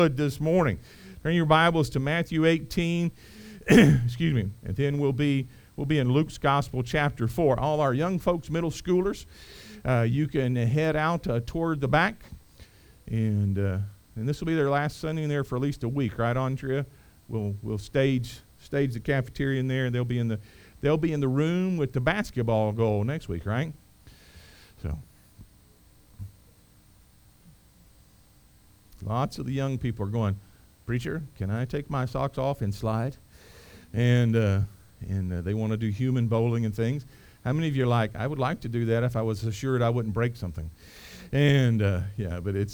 This morning. Turn your Bibles to Matthew 18, excuse me, and then we'll be in Luke's Gospel chapter 4. All our young folks, middle schoolers, you can head out toward the back, and this will be their last Sunday in there for at least a week, right, Andrea? We'll stage the cafeteria in there, and they'll be in the room with the basketball goal next week, right? So. Lots of the young people are going, "Preacher, can I take my socks off and slide?" And they want to do human bowling and things. How many of you are like, "I would like to do that if I was assured I wouldn't break something"? And but it's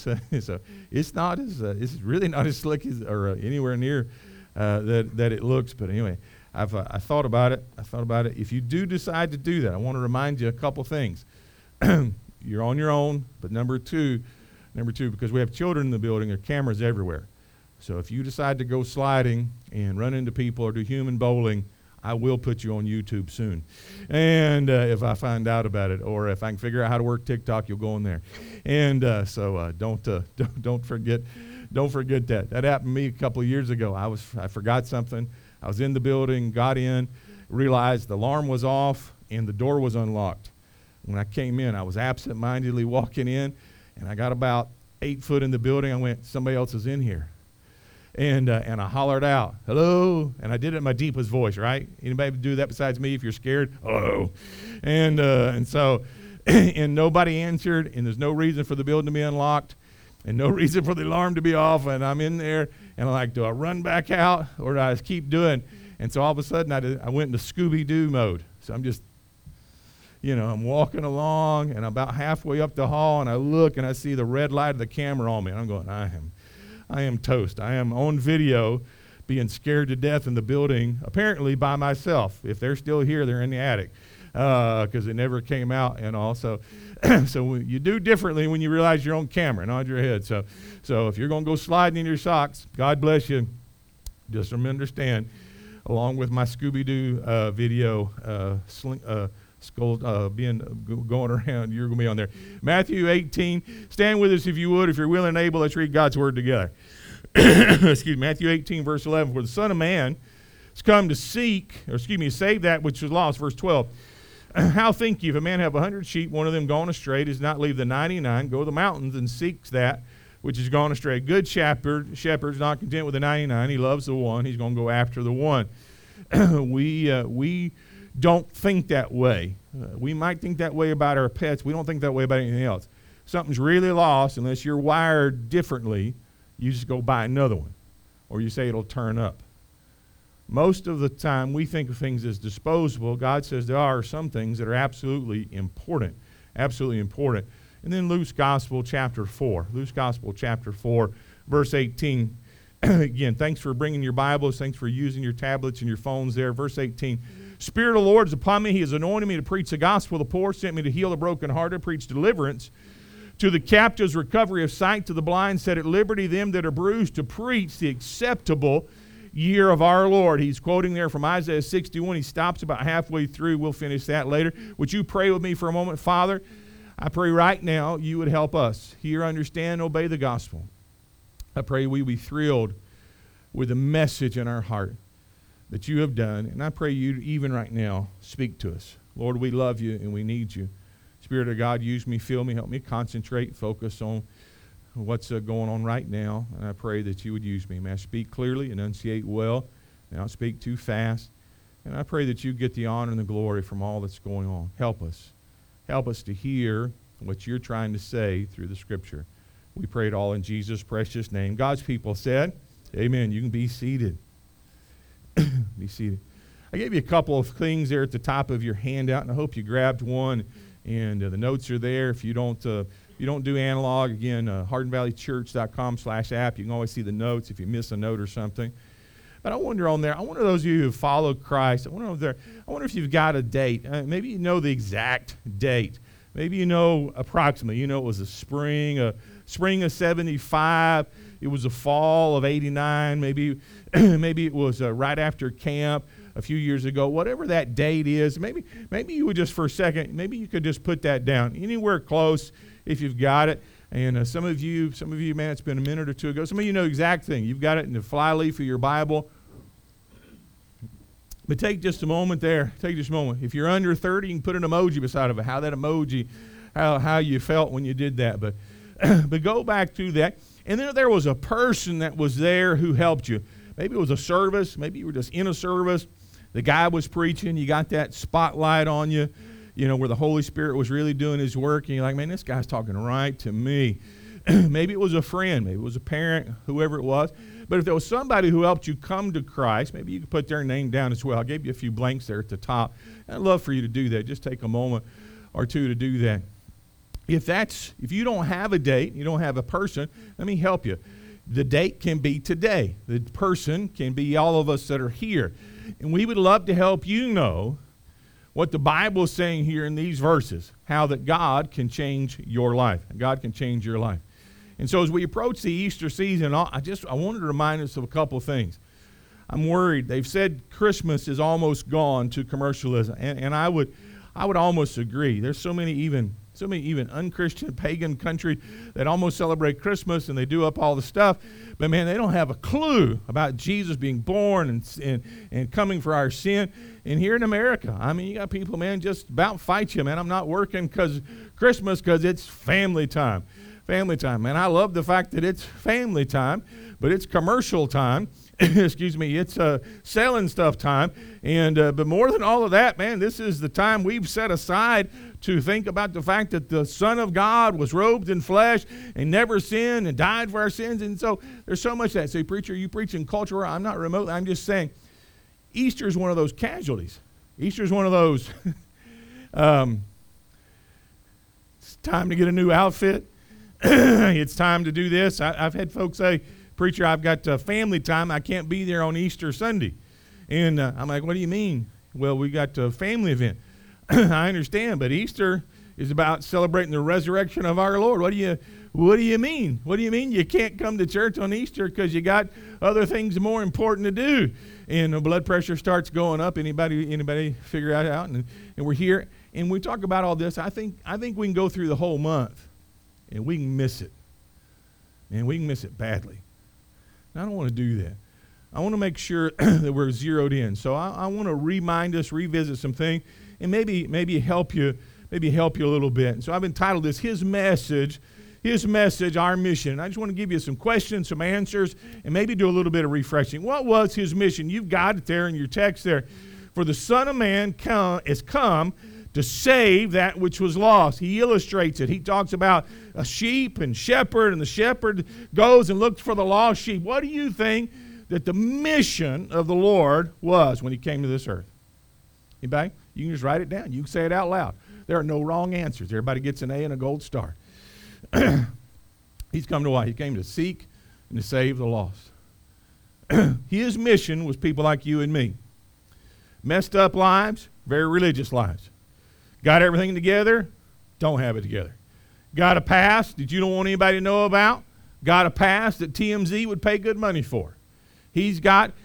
really not as slick as or anywhere near that it looks. But anyway, I thought about it. If you do decide to do that, I want to remind you a couple things. You're on your own, but number two, because we have children in the building, there are cameras everywhere. So if you decide to go sliding and run into people or do human bowling, I will put you on YouTube soon. And if I find out about it, or if I can figure out how to work TikTok, you'll go in there. And so don't forget that. That happened to me a couple of years ago. I forgot something. I was in the building, got in, realized the alarm was off and the door was unlocked. When I came in, I was absent-mindedly walking in, and I got about 8 foot in the building. I went, "Somebody else is in here." And I hollered out, "Hello?" And I did it in my deepest voice, right? Anybody do that besides me if you're scared? "Hello." And so nobody answered, and there's no reason for the building to be unlocked and no reason for the alarm to be off. And I'm in there, and I'm like, do I run back out or do I just keep doing? And so all of a sudden I went into Scooby-Doo mode. So I'm just, I'm walking along, and about halfway up the hall, and I look, and I see the red light of the camera on me. And I'm going, I am toast. I am on video being scared to death in the building, apparently by myself. If they're still here, they're in the attic because it never came out and all. So you do differently when you realize you're on camera, nod your head. So if you're going to go sliding in your socks, God bless you. Just understand, along with my Scooby-Doo video going around, you're going to be on there. Matthew 18. Stand with us if you would. If you're willing and able, let's read God's word together. Matthew 18, verse 11. For the Son of Man has come to save that which was lost. Verse 12. How think ye, if a man have 100 sheep, one of them gone astray, does not leave the 99, go to the mountains and seeks that which is gone astray? Good shepherd's not content with the 99. He loves the one. He's going to go after the one. We don't think that way. We might think that way about our pets. We don't think that way about anything else. Something's really lost, unless you're wired differently, you just go buy another one. Or you say it'll turn up. Most of the time, we think of things as disposable. God says there are some things that are absolutely important. Absolutely important. And then Luke's Gospel, chapter 4. Luke's Gospel, chapter 4, verse 18. Again, thanks for bringing your Bibles. Thanks for using your tablets and your phones there. Verse 18. Spirit of the Lord is upon me. He has anointed me to preach the gospel to the poor, sent me to heal the brokenhearted, preach deliverance to the captives, recovery of sight to the blind, set at liberty them that are bruised, to preach the acceptable year of our Lord. He's quoting there from Isaiah 61. He stops about halfway through. We'll finish that later. Would you pray with me for a moment? Father, I pray right now you would help us hear, understand, obey the gospel. I pray we be thrilled with the message in our heart that you have done. And I pray you even right now speak to us. Lord, we love you and we need you. Spirit of God, use me, fill me, help me concentrate, focus on what's going on right now. And I pray that you would use me. May I speak clearly, enunciate well, and not speak too fast. And I pray that you get the honor and the glory from all that's going on. Help us. Help us to hear what you're trying to say through the Scripture. We pray it all in Jesus' precious name. God's people said, amen. You can be seated. Be seated. I gave you a couple of things there at the top of your handout, and I hope you grabbed one. And the notes are there. If you don't do analog, again, HardinValleyChurch.com/app. You can always see the notes if you miss a note or something. But I wonder those of you who follow Christ, I wonder if you've got a date. Maybe you know the exact date. Maybe you know approximately. It was a spring of 75. It was a fall of 89. Maybe it was right after camp a few years ago. Whatever that date is, maybe you would just for a second, maybe you could just put that down anywhere close if you've got it. And some of you, man, it's been a minute or two ago. Some of you know the exact thing. You've got it in the flyleaf of your Bible. But take just a moment there. Take just a moment. If you're under 30, you can put an emoji beside of it. How that emoji, how you felt when you did that. But but go back to that. And then there was a person that was there who helped you. Maybe it was a service. Maybe you were just in a service. The guy was preaching. You got that spotlight on you, where the Holy Spirit was really doing his work. And you're like, man, this guy's talking right to me. Maybe it was a friend. Maybe it was a parent, whoever it was. But if there was somebody who helped you come to Christ, maybe you could put their name down as well. I gave you a few blanks there at the top. I'd love for you to do that. Just take a moment or two to do that. If you don't have a date, you don't have a person, let me help you. The date can be today. The person can be all of us that are here. And we would love to help you know what the Bible is saying here in these verses, how that God can change your life. God can change your life. And so as we approach the Easter season, I wanted to remind us of a couple of things. I'm worried. They've said Christmas is almost gone to commercialism, and I would almost agree. There's so many even unchristian pagan country that almost celebrate Christmas and they do up all the stuff, but man, they don't have a clue about Jesus being born and coming for our sin. And here in America, I mean, you got people, man, just about fight you, man. I'm not working because it's family time. Family time, man. I love the fact that it's family time, but it's commercial time. Excuse me, it's selling stuff time. And but more than all of that, man, this is the time we've set aside to think about the fact that the Son of God was robed in flesh and never sinned and died for our sins. And so there's so much of that. So, preacher, you preaching culture? I'm not remotely. I'm just saying Easter is one of those casualties. Easter is one of those. It's time to get a new outfit. It's time to do this. I've had folks say, preacher, I've got family time. I can't be there on Easter Sunday. And I'm like, what do you mean? Well, we got a family event. I understand, but Easter is about celebrating the resurrection of our Lord. What do you mean? What do you mean you can't come to church on Easter because you got other things more important to do? And the blood pressure starts going up. Anybody figure that out? And we're here, and we talk about all this. I think we can go through the whole month. And we can miss it. And we can miss it badly. And I don't want to do that. I want to make sure that we're zeroed in. So I want to remind us, revisit some things, and maybe help you a little bit. And so I've entitled this, His Message, Our Mission. And I just want to give you some questions, some answers, and maybe do a little bit of refreshing. What was His mission? You've got it there in your text there. For the Son of Man is come to save that which was lost. He illustrates it. He talks about a sheep and shepherd, and the shepherd goes and looks for the lost sheep. What do you think that the mission of the Lord was when He came to this earth? Anybody? You can just write it down. You can say it out loud. There are no wrong answers. Everybody gets an A and a gold star. He's come to what? He came to seek and to save the lost. His mission was people like you and me. Messed up lives, very religious lives. Got everything together, don't have it together. Got a past that you don't want anybody to know about. Got a past that TMZ would pay good money for. His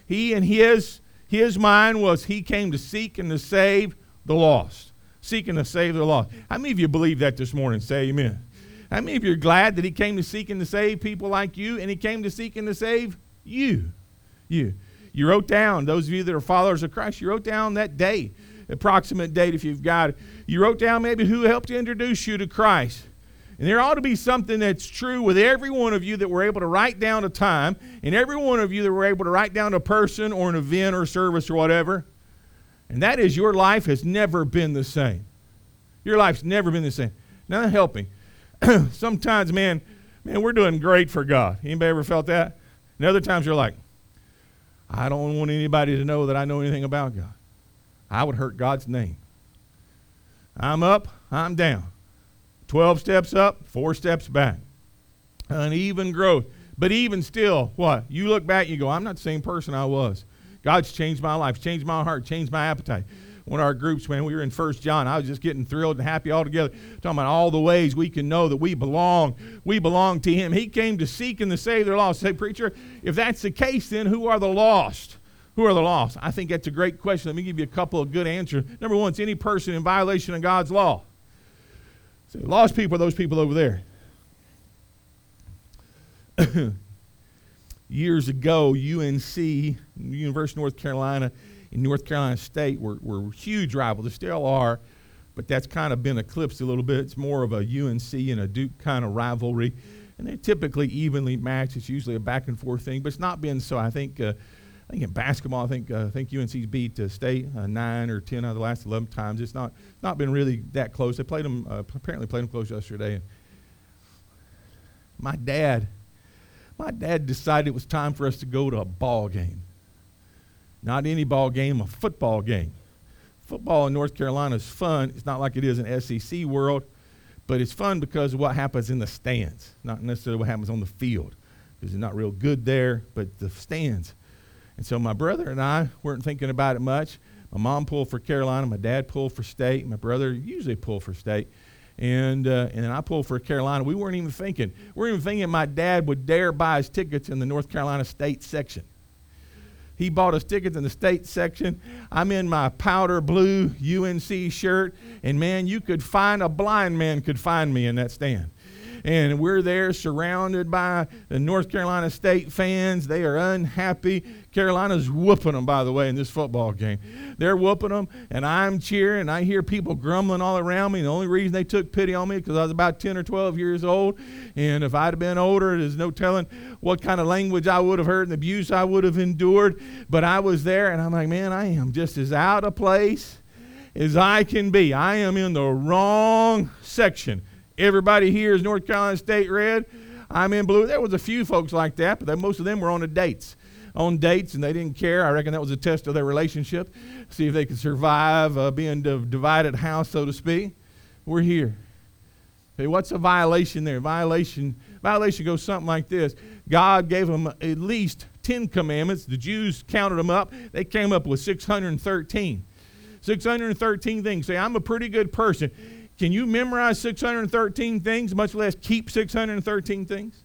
mind was he came to seek and to save the lost. Seeking to save the lost. How many of you believe that this morning? Say amen. How many of you are glad that He came to seek and to save people like you, and He came to seek and to save you? You wrote down, those of you that are followers of Christ, you wrote down that date, approximate date if you've got it. You wrote down maybe who helped to introduce you to Christ. And there ought to be something that's true with every one of you that were able to write down a time, and every one of you that were able to write down a person or an event or service or whatever. And that is, your life has never been the same. Your life's never been the same. Now help me. Sometimes, man, we're doing great for God. Anybody ever felt that? And other times you're like, I don't want anybody to know that I know anything about God. I would hurt God's name. I'm up, I'm down. 12 steps up, 4 steps back. Uneven growth. But even still, what? You look back and you go, I'm not the same person I was. God's changed my life, changed my heart, changed my appetite. One of our groups, man, we were in 1 John. I was just getting thrilled and happy all together, talking about all the ways we can know that we belong. We belong to Him. He came to seek and to save their lost. Say, preacher, if that's the case, then who are the lost? Who are the lost? I think that's a great question. Let me give you a couple of good answers. Number one, it's any person in violation of God's law. So lost people are those people over there. Years ago, UNC, University of North Carolina, and North Carolina State were huge rivals. They still are, but that's kind of been eclipsed a little bit. It's more of a UNC and a Duke kind of rivalry, and they're typically evenly matched. It's usually a back and forth thing, but it's not been so. I think in basketball, I think UNC's beat State 9 or 10 out of the last 11 times. It's not been really that close. They played them apparently played them close yesterday. My dad decided it was time for us to go to a ball game. Not any ball game, a football game. Football in North Carolina is fun. It's not like it is in SEC world, but it's fun because of what happens in the stands, not necessarily what happens on the field, because it's not real good there, but the stands. And so my brother and I weren't thinking about it much. My mom pulled for Carolina. My dad pulled for State. My brother usually pulled for State. And then I pulled for Carolina. We weren't even thinking. My dad would dare buy us tickets in the North Carolina State section. He bought us tickets in the State section. I'm in my powder blue UNC shirt, and man, a blind man could find me in that stand. And we're there surrounded by the North Carolina State fans. They are unhappy. Carolina's whooping them, by the way, in this football game. They're whooping them, and I'm cheering. I hear people grumbling all around me. The only reason they took pity on me because I was about 10 or 12 years old. And if I'd have been older, there's no telling what kind of language I would have heard and the abuse I would have endured. But I was there, and I'm like, man, I am just as out of place as I can be. I am in the wrong section. Everybody here is North Carolina State red. I'm in blue. There was a few folks like that, but most of them were on dates, and they didn't care. I reckon that was a test of their relationship, see if they could survive being a divided house, so to speak. We're here. Okay, what's a violation there? Violation goes something like this. God gave them at least 10 commandments. The Jews counted them up. They came up with 613. 613 things. Say, I'm a pretty good person. Can you memorize 613 things, much less keep 613 things?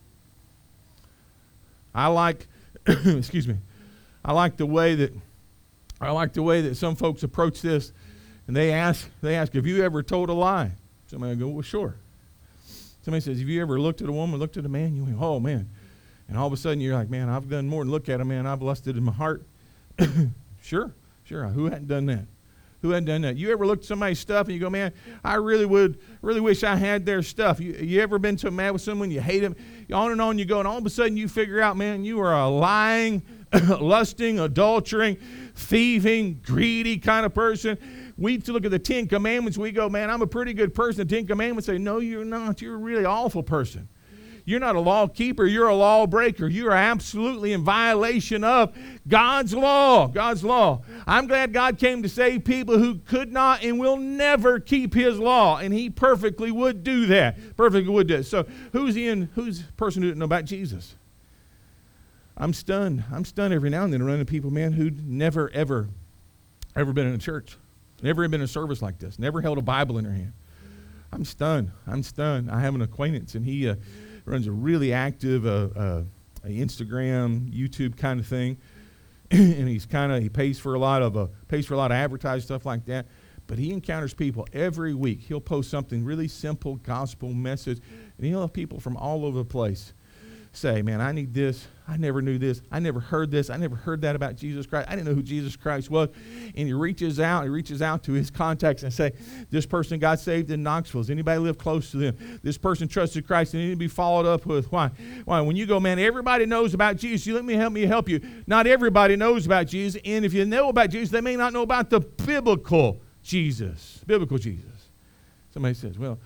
I like I like the way that some folks approach this, and they ask, have you ever told a lie? Somebody will go, well, sure. Somebody says, have you ever looked at a woman, looked at a man? You went, oh man. And all of a sudden you're like, man, I've done more than look at a man. I've lusted in my heart. Sure. Who hadn't done that? Who hadn't done that? You ever looked at somebody's stuff and you go, man, I really wish I had their stuff. You ever been so mad with someone you hate them? On and on you go, and all of a sudden you figure out, man, you are a lying, lusting, adultering, thieving, greedy kind of person. We look at the 10 Commandments, we go, man, I'm a pretty good person. The 10 Commandments say, no, you're not. You're a really awful person. You're not a law keeper. You're a law breaker. You are absolutely in violation of God's law. God's law. I'm glad God came to save people who could not and will never keep His law, and He perfectly would do that. Perfectly would do it. So who's the person who didn't know about Jesus? I'm stunned. I'm stunned every now and then running into people, man, who'd never, ever been in a church, never been in a service like this, never held a Bible in their hand. I'm stunned. I have an acquaintance, and he runs a really active Instagram, YouTube kind of thing, and he pays for a lot of advertising stuff like that. But he encounters people every week. He'll post something really simple, gospel message, and he'll have people from all over the place say, man, I need this. I never knew this. I never heard this. I never heard that about Jesus Christ. I didn't know who Jesus Christ was. And he reaches out to his contacts and say, this person got saved in Knoxville. Does anybody live close to them? This person trusted Christ and they need to be followed up with. Why? When you go, man, everybody knows about Jesus. Let me help you. Not everybody knows about Jesus. And if you know about Jesus, they may not know about the biblical Jesus. Biblical Jesus. Somebody says, well,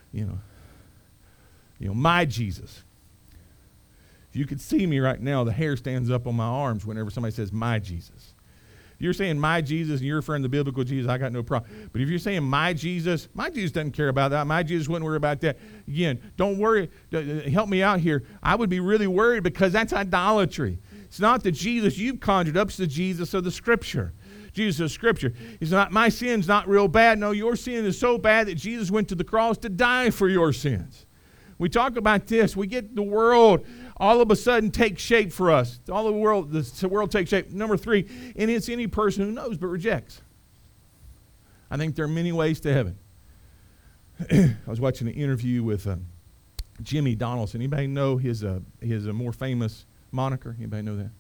my Jesus. If you could see me right now, the hair stands up on my arms whenever somebody says my Jesus. If you're saying my Jesus and you're referring to the biblical Jesus, I got no problem. But if you're saying my Jesus doesn't care about that. My Jesus wouldn't worry about that. Again, don't worry. Help me out here. I would be really worried because that's idolatry. It's not the Jesus you've conjured up. It's the Jesus of the Scripture. Jesus of Scripture. It's not, my sin's not real bad. No, your sin is so bad that Jesus went to the cross to die for your sins. We talk about this. We get the world all of a sudden takes shape for us. The world takes shape. Number 3, and it's any person who knows but rejects. I think there are many ways to heaven. I was watching an interview with Jimmy Donaldson. Anybody know his more famous moniker? Anybody know that?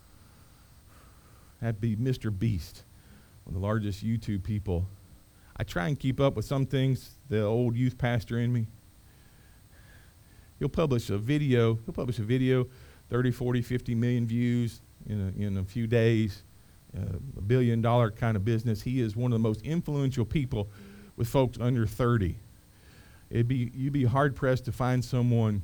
That'd be Mr. Beast, one of the largest YouTube people. I try and keep up with some things, the old youth pastor in me. He'll publish a video, 30, 40, 50 million views in a few days, $1 billion kind of business. He is one of the most influential people with folks under 30. You'd be hard pressed to find someone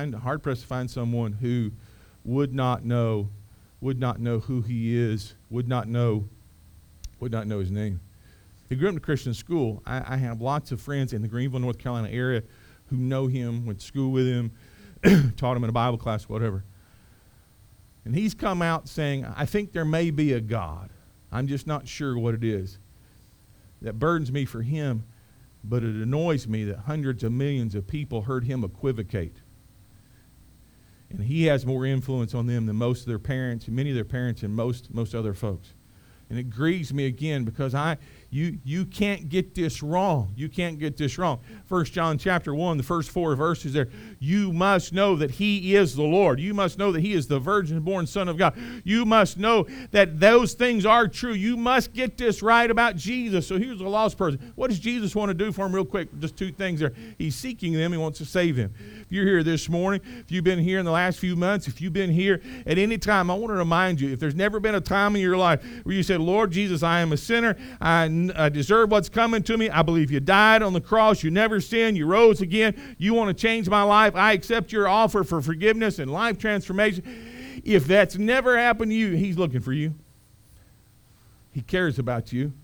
who would not know who he is, would not know his name. He grew up in a Christian school. I have lots of friends in the Greenville, North Carolina area who know him, went to school with him, taught him in a Bible class, whatever. And he's come out saying, I think there may be a God. I'm just not sure what it is. That burdens me for him, but it annoys me that hundreds of millions of people heard him equivocate. And he has more influence on them than most of their parents, many of their parents, and most other folks. And it grieves me again because you can't get this wrong. You can't get this wrong. 1 John chapter 1, the first 4 verses there. You must know that he is the Lord. You must know that he is the virgin-born Son of God. You must know that those things are true. You must get this right about Jesus. So here's a lost person. What does Jesus want to do for him real quick? Just 2 things there. He's seeking them. He wants to save them. If you're here this morning, if you've been here in the last few months, if you've been here at any time, I want to remind you, if there's never been a time in your life where you said, Lord Jesus, I am a sinner. I deserve what's coming to me. I believe you died on the cross. You never sinned. You rose again. You want to change my life. I accept your offer for forgiveness and life transformation. If that's never happened to you, he's looking for you. He cares about you.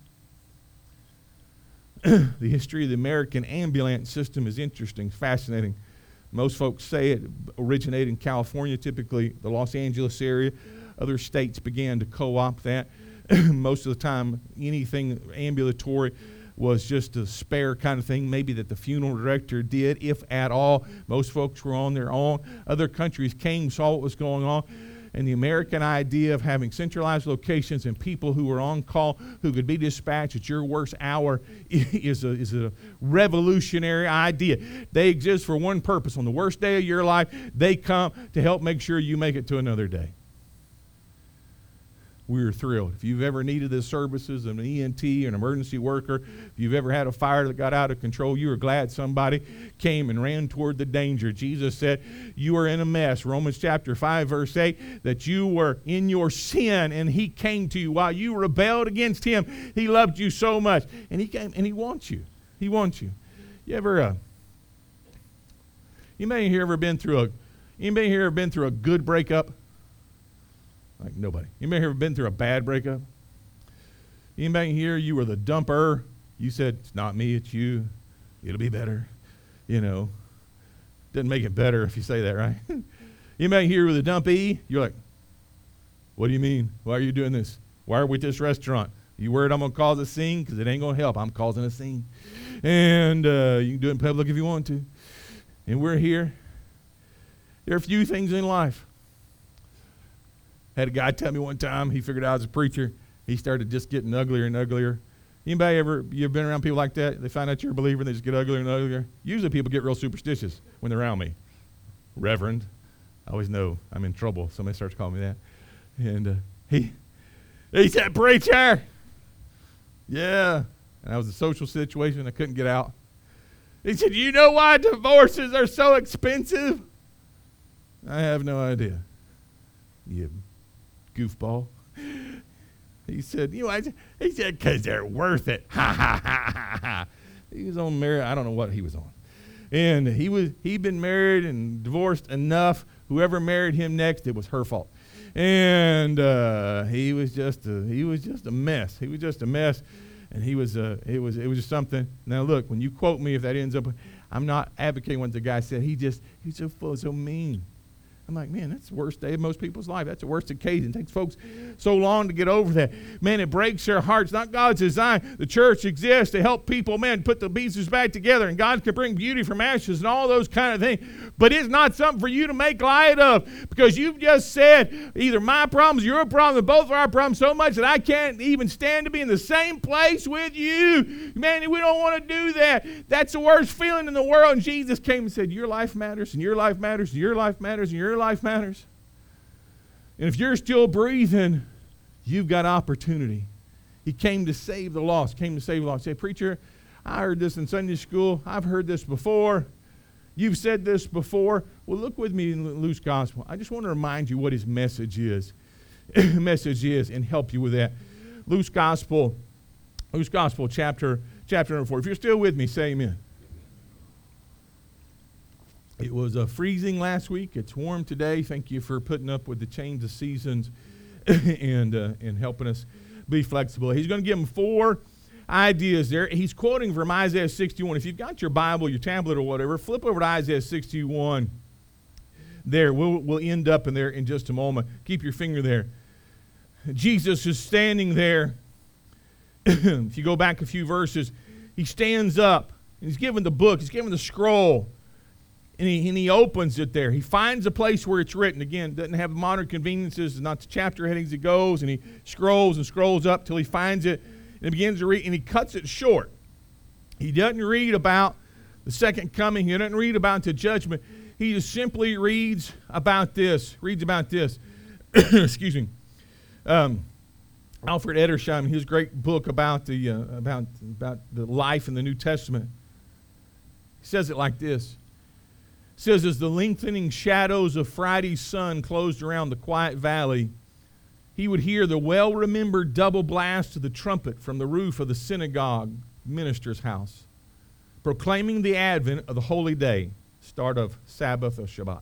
The history of the American ambulance system is interesting, fascinating. Most folks say it originated in California, typically the Los Angeles area. Other states began to co-opt that. Most of the time, anything ambulatory was just a spare kind of thing, maybe that the funeral director did, if at all. Most folks were on their own. Other countries came, saw what was going on. And the American idea of having centralized locations and people who were on call, who could be dispatched at your worst hour, is a revolutionary idea. They exist for one purpose. On the worst day of your life, they come to help make sure you make it to another day. We were thrilled. If you've ever needed the services of an ENT, an emergency worker, if you've ever had a fire that got out of control, you were glad somebody came and ran toward the danger. Jesus said, you are in a mess. Romans chapter 5, verse 8, that you were in your sin and he came to you while you rebelled against him. He loved you so much. And he came and he wants you. He wants you. You ever, anybody here ever been through a good breakup? Like nobody. Anybody ever been through a bad breakup? Anybody here, you were the dumper. You said, it's not me, it's you. It'll be better. You know, doesn't make it better if you say that, right? Anybody here with a dumpy? You're like, what do you mean? Why are you doing this? Why are we at this restaurant? You worried I'm going to cause a scene? Because it ain't going to help. I'm causing a scene. And you can do it in public if you want to. And we're here. There are a few things in life. Had a guy tell me one time, he figured out I was a preacher. He started just getting uglier and uglier. Anybody you've been around people like that? They find out you're a believer and they just get uglier and uglier. Usually people get real superstitious when they're around me. Reverend. I always know I'm in trouble. Somebody starts calling me that. And he said, preacher. Yeah. And that was a social situation. I couldn't get out. He said, you know why divorces are so expensive? I have no idea. You goofball. He said, he said, because they're worth it. Ha, ha, ha, ha, ha. He was on married. I don't know what he was on. And he'd been married and divorced enough. Whoever married him next, it was her fault. And he was just a mess. He was just a mess. And it was just something. Now look, when you quote me, if that ends up, I'm not advocating what the guy said. He's so full, so mean. I'm like, man, that's the worst day of most people's life. That's the worst occasion. It takes folks so long to get over that. Man, it breaks their hearts. Not God's design. The church exists to help people, man, put the pieces back together. And God can bring beauty from ashes and all those kind of things. But it's not something for you to make light of, because you've just said either my problems, your problem, both of our problems so much that I can't even stand to be in the same place with you. Man, we don't want to do that. That's the worst feeling in the world. And Jesus came and said, your life matters, and your life matters, and your life matters, and your life matters. And if you're still breathing, you've got opportunity. He came to save the lost, came to save the lost. Say, preacher, I heard this in Sunday school. I've heard this before. You've said this before. Well, look with me in Luke's gospel. I just want to remind you what his message is. And help you with that. Luke's gospel chapter number 4. If you're still with me, say amen. It was freezing last week. It's warm today. Thank you for putting up with the change of seasons and helping us be flexible. He's going to give them 4 ideas there. He's quoting from Isaiah 61. If you've got your Bible, your tablet, or whatever, flip over to Isaiah 61. There, we'll end up in there in just a moment. Keep your finger there. Jesus is standing there. If you go back a few verses, he stands up. And he's given the book. He's given the scroll. And he opens it there. He finds a place where it's written. Again, doesn't have modern conveniences. It's not the chapter headings. It goes, and he scrolls and scrolls up till he finds it. And he begins to read, and he cuts it short. He doesn't read about the second coming. He doesn't read about the judgment. He just simply reads about this. Excuse me. Alfred Edersheim, his great book about the life in the New Testament, he says it like this. It says, as the lengthening shadows of Friday's sun closed around the quiet valley, he would hear the well-remembered double blast of the trumpet from the roof of the synagogue minister's house, proclaiming the advent of the holy day, start of Sabbath or Shabbat.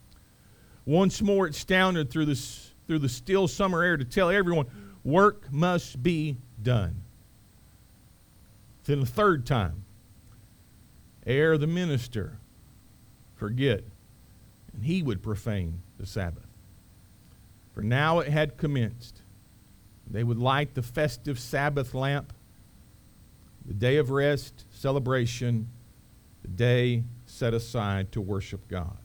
Once more it sounded through the still summer air to tell everyone, work must be done. Then the third time, ere the minister forget, and he would profane the Sabbath. For now it had commenced. They would light the festive Sabbath lamp, the day of rest, celebration, the day set aside to worship God.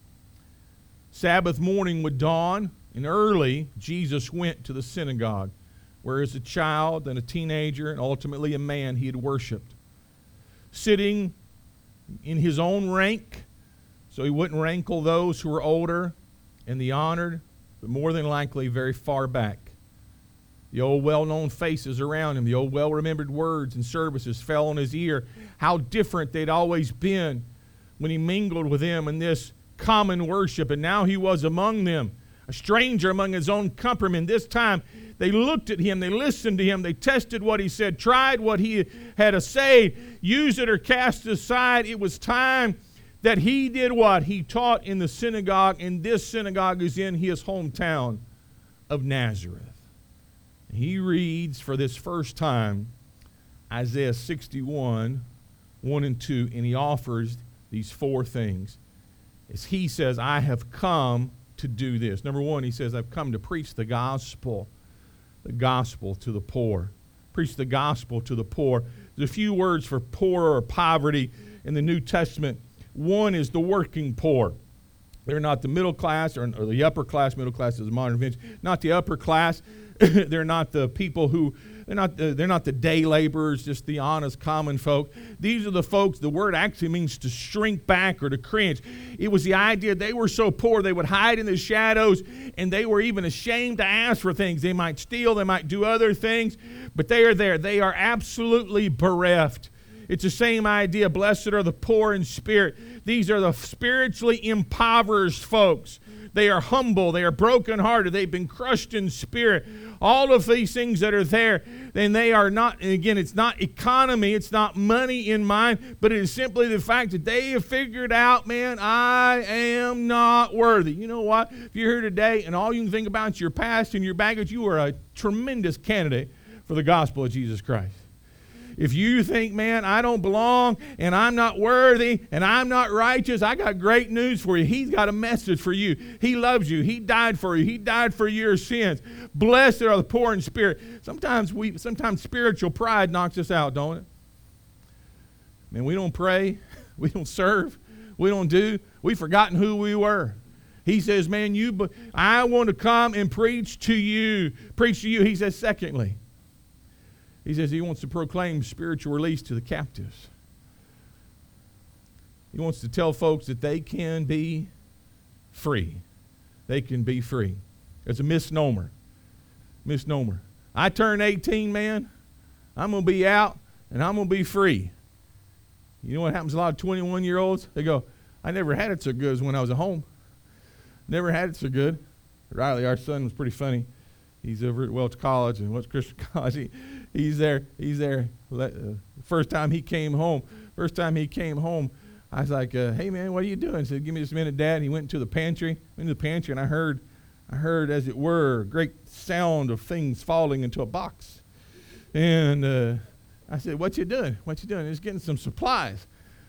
Sabbath morning would dawn, and early Jesus went to the synagogue, where as a child and a teenager and ultimately a man he had worshiped. Sitting in his own rank, so he wouldn't rankle those who were older and the honored, but more than likely very far back. The old well-known faces around him, the old well-remembered words and services fell on his ear. How different they'd always been when he mingled with them in this common worship, and now he was among them, a stranger among his own countrymen. This time they looked at him, they listened to him, they tested what he said, tried what he had to say, used it or cast it aside. It was time that he did what? He taught in the synagogue, and this synagogue is in his hometown of Nazareth. He reads for this first time Isaiah 61, 1 and 2, and he offers these 4 things. As he says, I have come to do this. Number 1, he says, I've come to preach the gospel to the poor. Preach the gospel to the poor. There's a few words for poor or poverty in the New Testament. One is the working poor. They're not the middle class or the upper class. Middle class is a modern invention. Not the upper class. They're not the people who, they're not the day laborers, just the honest common folk. These are the folks, the word actually means to shrink back or to cringe. It was the idea they were so poor they would hide in the shadows, and they were even ashamed to ask for things. They might steal, they might do other things, but they are there. They are absolutely bereft. It's the same idea. Blessed are the poor in spirit. These are the spiritually impoverished folks. They are humble. They are brokenhearted. They've been crushed in spirit. All of these things that are there, then they are not, and again, it's not economy, it's not money in mind, but it is simply the fact that they have figured out, man, I am not worthy. You know what? If you're here today and all you can think about is your past and your baggage, you are a tremendous candidate for the gospel of Jesus Christ. If you think, man, I don't belong and I'm not worthy and I'm not righteous, I got great news for you. He's got a message for you. He loves you. He died for you. He died for your sins. Blessed are the poor in spirit. Sometimes spiritual pride knocks us out, don't it? Man, we don't pray. We don't serve. We don't do. We've forgotten who we were. He says, man, I want to come and preach to you. Preach to you. He says, secondly, he says he wants to proclaim spiritual release to the captives. He wants to tell folks that they can be free. They can be free. It's a misnomer. Misnomer. I turn 18, man. I'm going to be out and I'm going to be free. You know what happens to a lot of 21-year-olds? They go, I never had it so good as when I was at home. Never had it so good. Riley, our son, was pretty funny. He's over at Welch College and Welch Christian College. He's there. First time he came home, I was like, hey, man, what are you doing? He said, give me just a minute, Dad. And he went into the pantry. And I heard, as it were, a great sound of things falling into a box. And I said, what you doing? He's getting some supplies.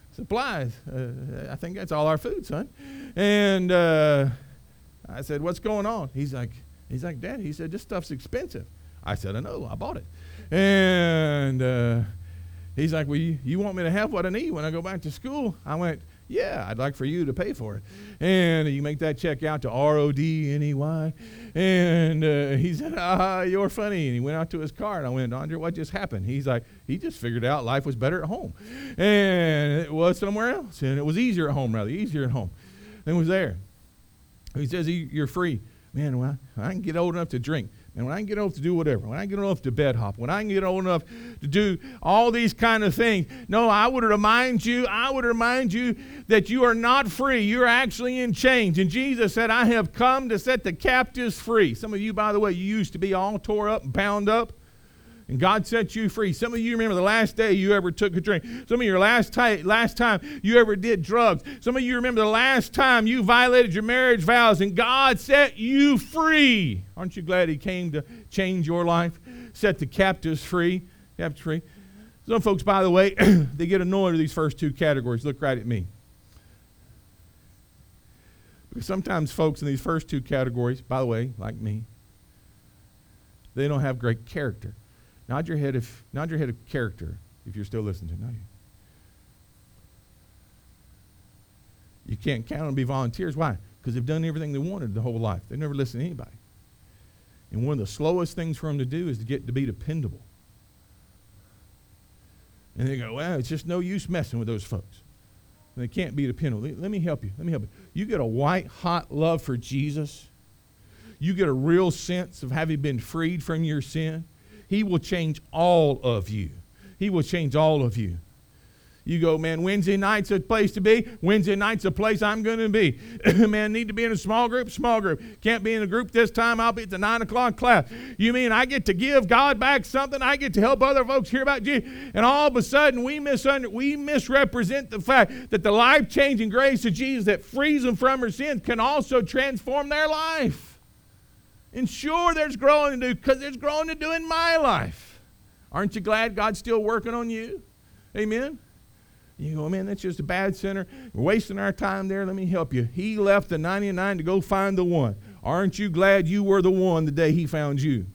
I think that's all our food, son. And I said, what's going on? He's like, Dad, he said, this stuff's expensive. I said, I know, I bought it. And he's like, well, you want me to have what I need when I go back to school? I went, yeah, I'd like for you to pay for it. And you make that check out to RODNEY. And he said, you're funny. And he went out to his car. And I went, Andre, what just happened? He's like, he just figured out life was better at home. And it was somewhere else. And it was easier at home, rather. Easier at home. And it was there. He says, you're free. Man, when I can get old enough to drink, and when I can get old enough to do whatever, when I get old enough to bed hop, when I can get old enough to do all these kind of things, no, I would remind you that you are not free. You're actually in chains. And Jesus said, I have come to set the captives free. Some of you, by the way, you used to be all tore up and bound up, and God set you free. Some of you remember the last day you ever took a drink. Some of you last time you ever did drugs. Some of you remember the last time you violated your marriage vows and God set you free. Aren't you glad he came to change your life? Set the captives free. Some folks, by the way, they get annoyed with these first two categories. Look right at me. Because sometimes folks in these first two categories, by the way, like me, they don't have great character. Nod your head of character if you're still listening to me. You can't count on them to be volunteers. Why? Because they've done everything they wanted the whole life. They've never listened to anybody. And one of the slowest things for them to do is to get to be dependable. And they go, well, it's just no use messing with those folks. And they can't be dependable. Let me help you. You get a white hot love for Jesus. You get a real sense of having been freed from your sin. He will change all of you. He will change all of you. You go, man, Wednesday night's a place to be. Wednesday night's a place I'm going to be. Man, need to be in a small group? Small group. Can't be in a group this time. I'll be at the 9 o'clock class. You mean I get to give God back something? I get to help other folks hear about Jesus? And all of a sudden, we misrepresent the fact that the life-changing grace of Jesus that frees them from their sins can also transform their life. And sure, there's growing to do, because there's growing to do in my life. Aren't you glad God's still working on you? Amen? You go, man, that's just a bad sinner. We're wasting our time there. Let me help you. He left the 99 to go find the one. Aren't you glad you were the one the day he found you?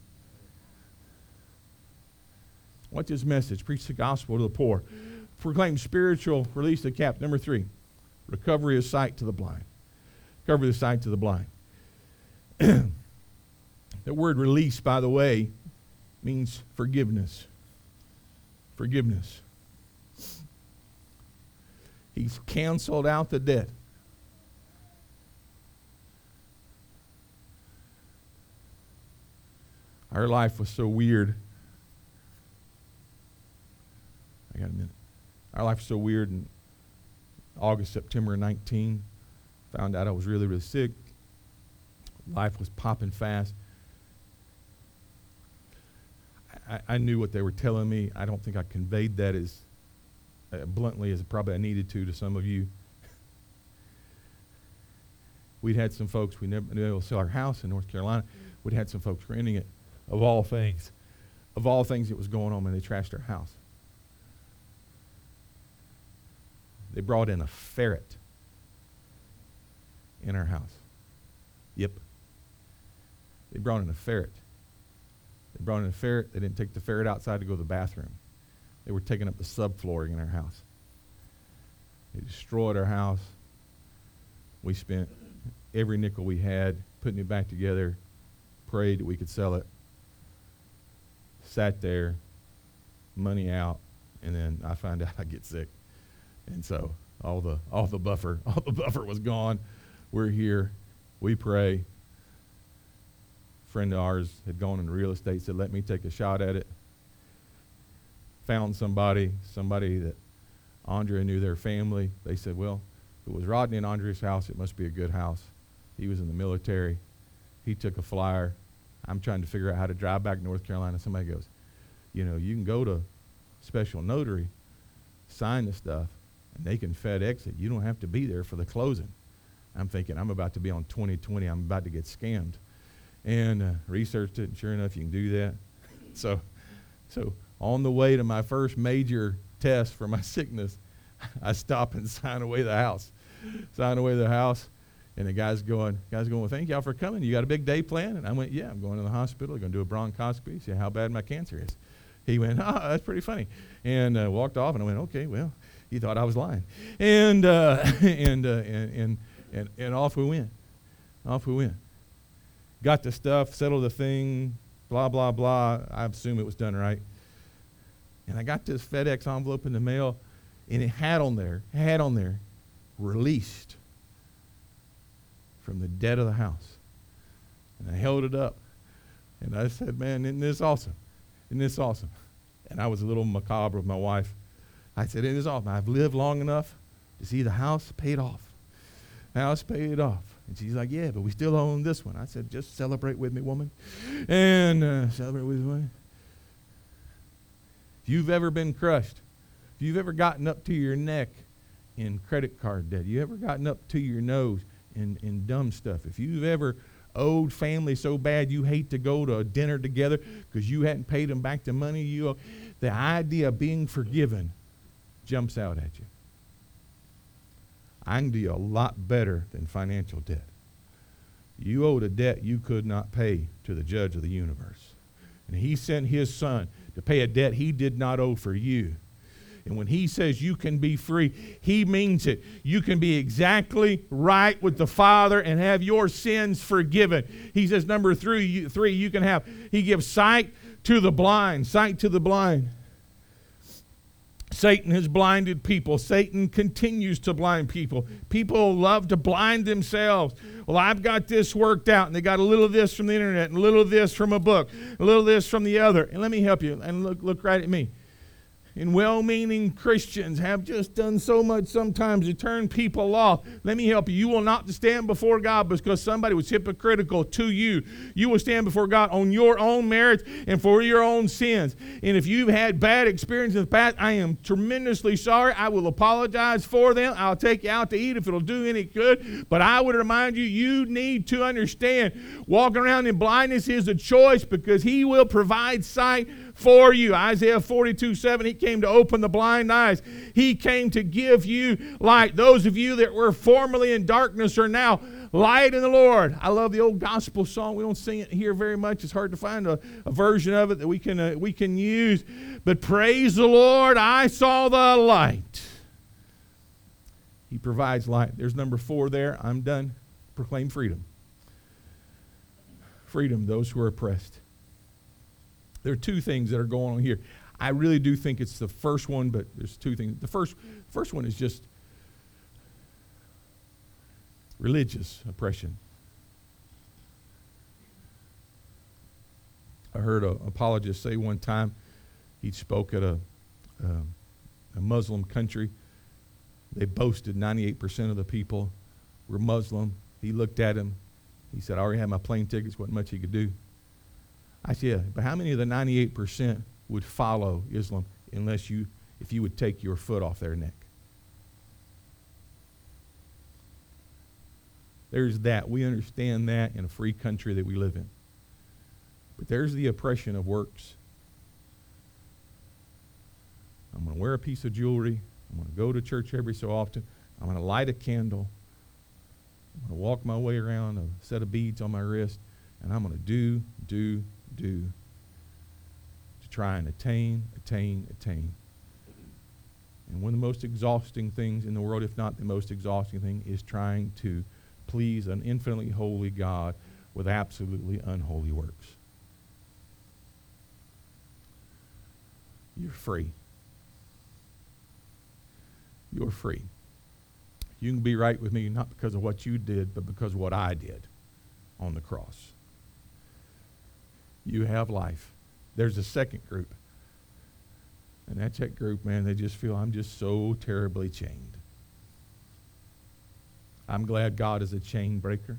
What's his message? Preach the gospel to the poor. Proclaim spiritual release to the captive. Number 3, recovery of sight to the blind. Recovery of sight to the blind. That word release, by the way, means forgiveness. Forgiveness. He's canceled out the debt. Our life was so weird. I got a minute. Our life was so weird in August, September 19. Found out I was really, really sick. Life was popping fast. I knew what they were telling me. I don't think I conveyed that as bluntly as probably I needed to some of you. We'd had some folks, we never been able to sell our house in North Carolina. We'd had some folks renting it. Of all things that was going on when they trashed our house. They brought in a ferret in our house. Yep. They brought in a ferret. They brought in a ferret. They didn't take the ferret outside to go to the bathroom. They were taking up the subflooring in our house. They destroyed our house. We spent every nickel we had putting it back together, prayed that we could sell it, sat there, money out, and then I find out I get sick. And so all the buffer was gone. We're here. We pray. A friend of ours had gone into real estate, said, let me take a shot at it. Found somebody that Andrea knew their family. They said, well, if it was Rodney and Andrea's house, it must be a good house. He was in the military. He took a flyer. I'm trying to figure out how to drive back to North Carolina. Somebody goes, you can go to Special Notary, sign the stuff, and they can FedEx it. You don't have to be there for the closing. I'm thinking, I'm about to be on 2020. I'm about to get scammed. And researched it, and sure enough, you can do that. So on the way to my first major test for my sickness, I stop and sign away the house. And the guy's going, well, thank y'all for coming. You got a big day planned? And I went, yeah, I'm going to the hospital. I'm going to do a bronchoscopy, see how bad my cancer is. He went, oh, that's pretty funny. And walked off, and I went, okay, well, he thought I was lying. And off we went. Got the stuff, settled the thing, blah, blah, blah. I assume it was done right. And I got this FedEx envelope in the mail, and it had on there, released from the dead of the house. And I held it up, and I said, man, isn't this awesome? And I was a little macabre with my wife. I said, isn't this awesome? I've lived long enough to see the house paid off. And she's like, yeah, but we still own this one. I said, just celebrate with me, woman. And celebrate with me. If you've ever been crushed, if you've ever gotten up to your neck in credit card debt, you ever gotten up to your nose in dumb stuff, if you've ever owed family so bad you hate to go to a dinner together because you hadn't paid them back the money you owe, the idea of being forgiven jumps out at you. I can do you a lot better than financial debt. You owed a debt you could not pay to the judge of the universe. And he sent his son to pay a debt he did not owe for you. And when he says you can be free, he means it. You can be exactly right with the Father and have your sins forgiven. He says, number three, you can have. He gives sight to the blind. Satan has blinded people. Satan continues to blind people. People love to blind themselves. Well, I've got this worked out, and they got a little of this from the internet, and a little of this from a book, a little of this from the other. And let me help you, and look right at me. And well-meaning Christians have just done so much sometimes to turn people off. Let me help you. You will not stand before God because somebody was hypocritical to you. You will stand before God on your own merits and for your own sins. And if you've had bad experiences in the past, I am tremendously sorry. I will apologize for them. I'll take you out to eat if it'll do any good. But I would remind you, you need to understand walking around in blindness is a choice because He will provide sight for you. Isaiah 42:7, He came to open the blind eyes. He came to give you light. Those of you that were formerly in darkness are now light in the Lord. I love the old gospel song. We don't sing it here very much. It's hard to find a version of it that we can use. But praise the Lord, I saw the light. He provides light. There's number 4 there. I'm done. Proclaim freedom. Freedom, those who are oppressed. There are 2 things that are going on here. I really do think it's the first one, but there's 2 things. The first one is just religious oppression. I heard an apologist say one time, he spoke at a Muslim country. They boasted 98% of the people were Muslim. He looked at him. He said, I already had my plane tickets, wasn't much he could do. I said, yeah, but how many of the 98% would follow Islam if you would take your foot off their neck? There's that. We understand that in a free country that we live in. But there's the oppression of works. I'm going to wear a piece of jewelry. I'm going to go to church every so often. I'm going to light a candle. I'm going to walk my way around a set of beads on my wrist, and I'm going to do to try and attain. And one of the most exhausting things in the world, if not the most exhausting thing, is trying to please an infinitely holy God with absolutely unholy works. You're free. You're free. You can be right with me not because of what you did, but because of what I did on the cross. You have life. There's a second group. And that's that group, man, they just feel, I'm just so terribly chained. I'm glad God is a chain breaker.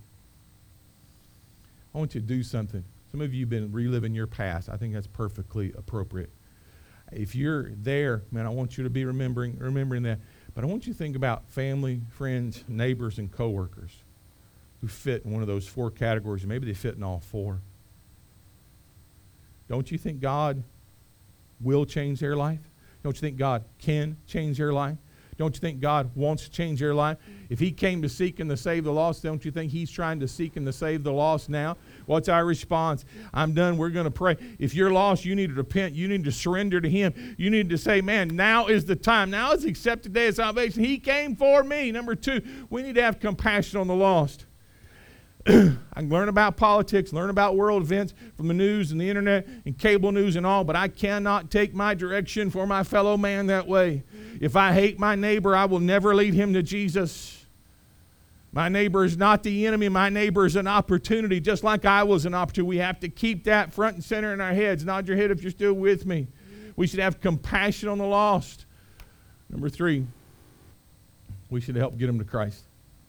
I want you to do something. Some of you have been reliving your past. I think that's perfectly appropriate. If you're there, man, I want you to be remembering that. But I want you to think about family, friends, neighbors, and coworkers who fit in one of those four categories. Maybe they fit in all four. Don't you think God will change their life? Don't you think God can change their life? Don't you think God wants to change their life? If he came to seek and to save the lost, don't you think he's trying to seek and to save the lost now? What's our response? I'm done. We're going to pray. If you're lost, you need to repent. You need to surrender to him. You need to say, man, now is the time. Now is the accepted day of salvation. He came for me. Number two, we need to have compassion on the lost. I can learn about politics, learn about world events from the news and the internet and cable news and all, but I cannot take my direction for my fellow man that way. If I hate my neighbor, I will never lead him to Jesus. My neighbor is not the enemy. My neighbor is an opportunity, just like I was an opportunity. We have to keep that front and center in our heads. Nod your head if you're still with me. We should have compassion on the lost. Number three, we should help get them to Christ.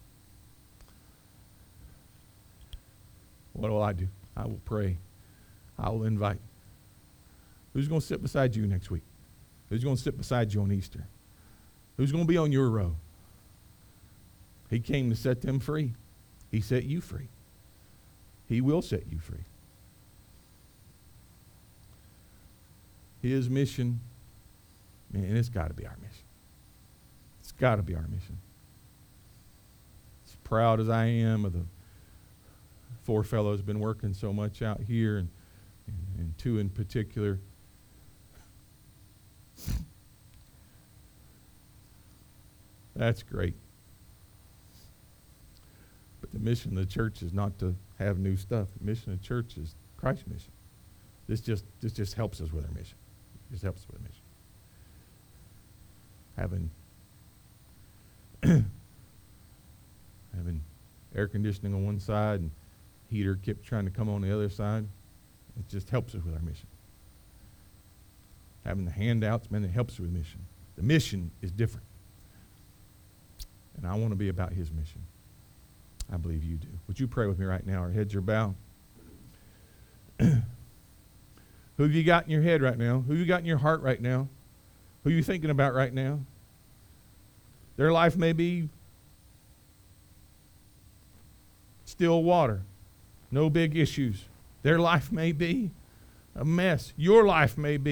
What will I do? I will pray. I will invite. Who's going to sit beside you next week? Who's going to sit beside you on Easter? Who's going to be on your row? He came to set them free. He set you free. He will set you free. His mission, man, it's got to be our mission. It's got to be our mission. As proud as I am of the four fellows been working so much out here, and two in particular. That's great. But the mission of the church is not to have new stuff. The mission of the church is Christ's mission. This just helps us with our mission. It just helps us with our mission. Having air conditioning on one side and heater kept trying to come on the other side, it just helps us with our mission. Having the handouts, man, it helps us with the mission. The mission is different. And I want to be about his mission. I believe you do. Would you pray with me right now? Our heads are bowed. Who have you got in your head right now? Who have you got in your heart right now? Who are you thinking about right now? Their life may be still water. No big issues. Their life may be a mess. Your life may be